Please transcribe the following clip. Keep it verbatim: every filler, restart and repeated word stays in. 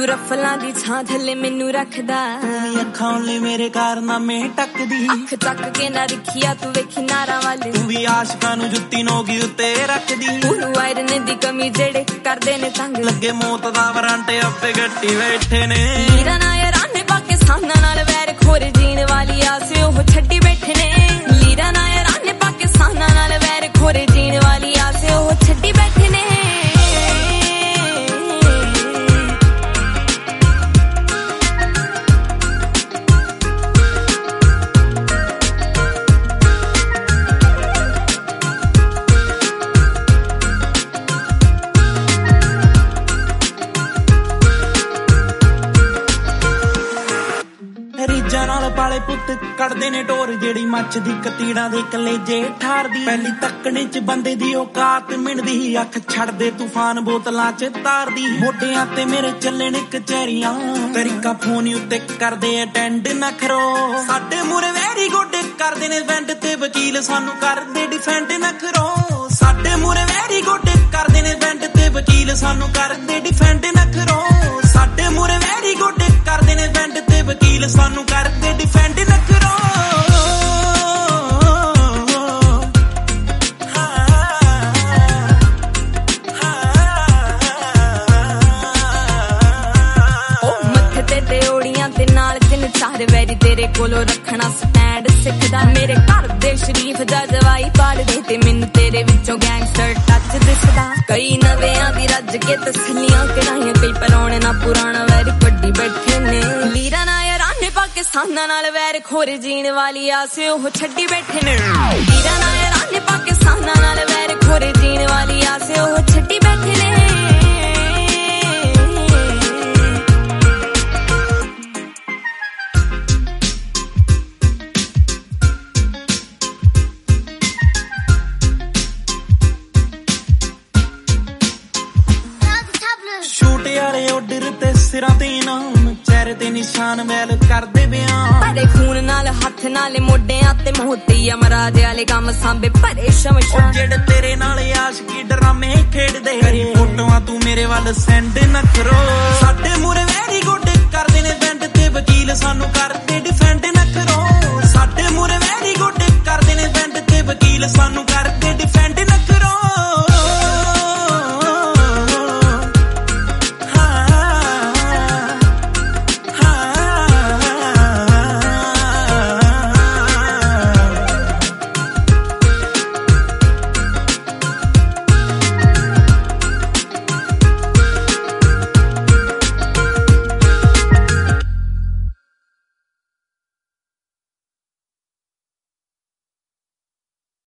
ਤੂੰ ਰਫਲਾਂ ਦੀ ਛਾਂ ਥੱਲੇ ਮੈਨੂੰ ਰੱਖਦਾ, ਅੱਖਾਂ ਲਈ ਮੇਰੇ ਕਾਰਨਾਮੇ ਟੱਕਦੀ, ਅੱਖ ਚੱਕ ਕੇ ਨਾ ਰੱਖਿਆ ਤੂੰ ਵੇਖੀ ਨਾਰਾਂ ਵੱਲ, ਤੂੰ ਵੀ ਆਸ਼ਕਾਂ ਨੂੰ ਜੁੱਤੀ ਨੋਗੀ ਉੱਤੇ ਰੱਖਦੀ, ਉਹਨੂੰ ਆਇਰਨ ਦੀ ਕਮੀ ਜਿਹੜੇ ਕਰਦੇ ਨੇ ਤੰਗ, ਲੱਗੇ ਮੌਤ ਦਾ ਵਾਰੰਟ ਆਪੇ ਗੱਟੀ ਬੈਠੇ ਨੇ, ਲੀਰਾਂ ਨਾਲ ਯਾਰਾਂ ਨੇ ਪਾਕਿਸਤਾਨਾਂ ਨਾਲ ਵੈਰ ਖੋਰ ਜੀਣ ਵਾਲੀ ਆਸ ਉਹ ਛੱਡੀ ਬੈਠੇ ਨੇ, ਲੀਰਾਂ ਨਾਲ ਯਾਰਾਂ ਨੇ ਪਾਕਿਸਤਾਨਾਂ ਨਾਲ ਵੈਰ ਖੋਰ ਜੀਣ ਵਾਲੀ ਆਸ ਉਹ ਛੱਡੀ ਬੈਠੇ ਨੇ। ਰੀਜਾਂ ਨਾਲ ਪਾਲੇ ਪੁੱਤ ਕੱਢਦੇ ਨੇ ਢੋਰ, ਜਿਹੜੀ ਮੱਚਦੀ ਕਤੀੜਾਂ ਦੇ ਕਲੇਜੇ ਠਾਰਦੀ, ਪਹਿਲੀ ਤੱਕਣੇ ਚ ਬੰਦੇ ਦੀ ਔਕਾਤ ਮਿਣਦੀ, ਅੱਖ ਛੱਡਦੇ ਤੂਫਾਨ ਬੋਤਲਾਂ ਚ ਤਾਰਦੀ, ਮੋਢਿਆਂ ਤੇ ਮੇਰੇ ਚੱਲੇ ਨੇ ਕਚਹਿਰੀਆਂ, ਤਰੀਕਾ ਫੋਨ ਉੱਤੇ ਕਰਦੇ ਅਟੈਂਡ ਨਖਰੋ, ਸਾਡੇ ਮੂਰੇ ਵੈਰੀ ਗੋਡੇ ਕਰਦੇ ਨੇ ਵੈਂਡ ਤੇ ਵਕੀਲ ਸਾਨੂੰ ਕਰਦੇ ਡਿਫੈਂਡ ਨਖਰੋ, ਸਾਡੇ ਮੂਰੇ ਵੈਰੀ ਗੋਡੇ ਕਰਦੇ ਨੇ ਵੈਂਡ ਤੇ ਵਕੀਲ ਸਾਨੂੰ ਕਰਦੇ ਡਿਫੈਂਡ ਨਖਰੋ, ਸਾਡੇ ਮੂਰੇ ਵੈਰੀ ਗੋਡੇ ਕਰਦੇ ਨੇ ਵੈਂਡ ਤੇ ਵਕੀਲ ਸਾਨੂੰ ਕਰਦੇ ਡਿਫੈਂਡ ਨਖਰੋ। ਉਹ ਮੱਥੇ ਤੇ ਤਿਉੜੀਆਂ ਤੇ ਨਾਲ ਤਿੰਨ ਚਾਰ ਵੈਰੀ ਤੇਰੇ ਕੋਲੋਂ ਰੱਖਣਾ ਸਟੈਂਡ ਸਿੱਖਦਾ, ਮੇਰੇ ਘਰ ਦੇ ਸ਼ਰੀਫ ਦਾ ਜਵਾਈ ਪਾੜਦੇ ਤੇ ਮੈਨੂੰ ਤੇਰੇ ਵਿੱਚੋਂ ਗੈਂਗਸਟਰ ਟੱਚ ਦਿਸਦਾ, ਕਈ ਨਵਿਆਂ ਦੀ ਰੱਜ ਕੇ ਤਸਲੀਆਂ ਕਰਾਈਆਂ, ਕਈ ਪਰੌਣੇ ਨਾ ਪੁਰਾਣਾ ਵੈਰੀ ਵੱਡੀ ਬੈਠੇ ਨੇ, ਲੀਰਾਂ ਨਾਲ ਯਾਰਾਂ ਨੇ ਪਾਕਿਸਤਾਨਾਂ ਨਾਲ ਵੈਰ ਖੋਰ ਜੀਣ ਵਾਲੀ ਆਸ ਉਹ ਛੱਡੀ ਬੈਠੇ ਨੇ, ਲੀਰਾਂ ਨਾਲ ਯਾਰਾਂ ਨੇ ਪਾਕਿਸਤਾਨਾਂ ਨਾਲ ਵੈਰ ਖੋਰ ਜੀਣ ਵਾਲੀ ਆਸ ਉਹ ਛੱਡੀ ਬੈਠੇ ਨੇ। ਸ਼ੂਟ ਯਾਰੇ ਆਰਡਰ ਤੇ ਸਿਰਾਂ ਤੇ ਨਾਮ, ਚਿਹਰੇ ਤੇ ਨਿਸ਼ਾਨ ਵੈਲ ਕਰਦੇ ਬਿਆਨ, ਭਰੇ ਖੂਨ ਨਾਲ ਹੱਥ ਨਾਲ ਮੋਢਿਆਂ ਤੇ ਮੋਤੀ ਅਮਰਾਜ ਵਾਲੇ ਕੰਮ ਸਾਂਭੇ ਭਰੇ ਸ਼ਮਸ਼ਾਨ, ਜਿਹੜੇ ਤੇਰੇ ਨਾਲ ਆਸ਼ਕੀ ਡਰਾਮੇ ਖੇਡਦੇ, ਕਰੀ ਫੋਟੋਆਂ ਤੂੰ ਮੇਰੇ ਵੱਲ ਸੈਂਡ ਨਖਰੋ, ਸਾਡੇ ਮੂਰੇ ਵੈਰੀ ਗੋਡੇ ਕਰਦੇ ਨੇ